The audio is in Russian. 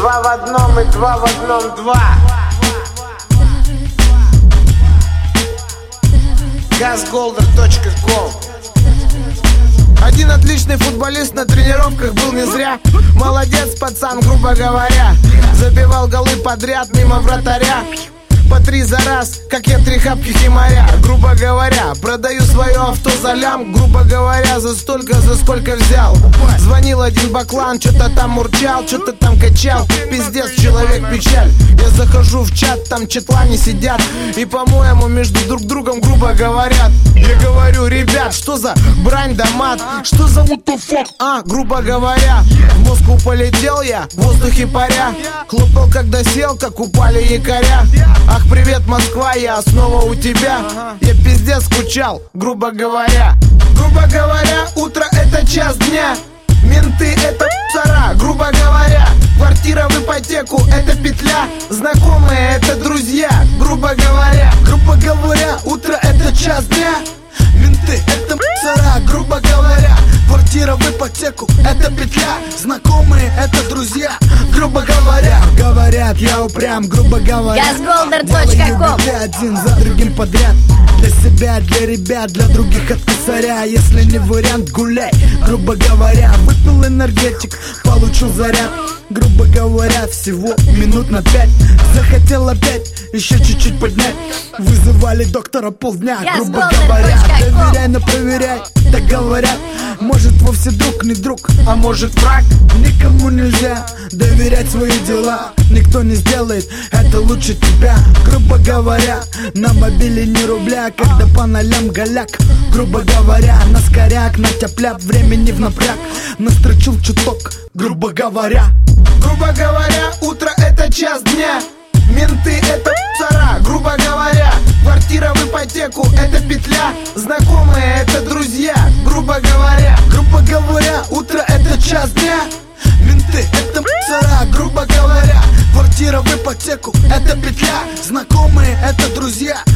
Два в одном и два в одном два. Gasgolder.com. Один отличный футболист на тренировках был не зря. Молодец, пацан, грубо говоря. Забивал голы подряд мимо вратаря. По 3 за раз, как я 3 хапки химаря. Грубо говоря, продаю свое авто за лям. Грубо говоря, за столько, за сколько взял. Звонил один баклан, что-то там мурчал, что-то там качал. Пиздец, человек печаль. Я захожу в чат, там чатлане сидят и, по-моему, между друг другом грубо говорят. Я говорю: ребят, что за брань да мат? Что за what the fuck? Грубо говоря, в Москву полетел я, в воздухе паря. Хлопал, когда сел, как упали якоря. Ах, привет, Москва, я снова у тебя. Я пиздец скучал, грубо говоря. Грубо говоря, утро это час дня. Менты это псара, грубо говоря. Квартира в ипотеку это петля. Знакомые это друзья, грубо говоря. Грубо говоря, утро это час дня. Менты это псара, грубо говоря. Квартира в ипотеку это петля. Знакомые это друзья, грубо говоря. Говорят, я упрям, грубо говоря. Gasgolder.com. Один за другим подряд. Для себя, для ребят, для других от косаря. Если не вариант, гуляй, грубо говоря. Выпил энергетик, получил заряд. Грубо говоря, всего минут на 5. Захотел опять еще чуть-чуть поднять. Вызывали доктора полдня, грубо говоря. Доверяй, но проверяй, так говорят. Может вовсе друг не друг, а может враг. Никому нельзя доверять свои дела. Никто не сделает это лучше тебя. Грубо говоря, на мобиле ни рубля, когда по нолям голяк. Грубо говоря, на скоряк, на тяп-ляп, времени в напряг. Настрочил чуток, грубо говоря. Грубо говоря, утро это час дня. Менты это псара, грубо говоря. Квартира в ипотеку это петля. Знакомые это друзья, грубо говоря. Грубо говоря, утро это час дня. Менты это псара, грубо говоря. Квартира в ипотеку это петля. Знакомые это друзья,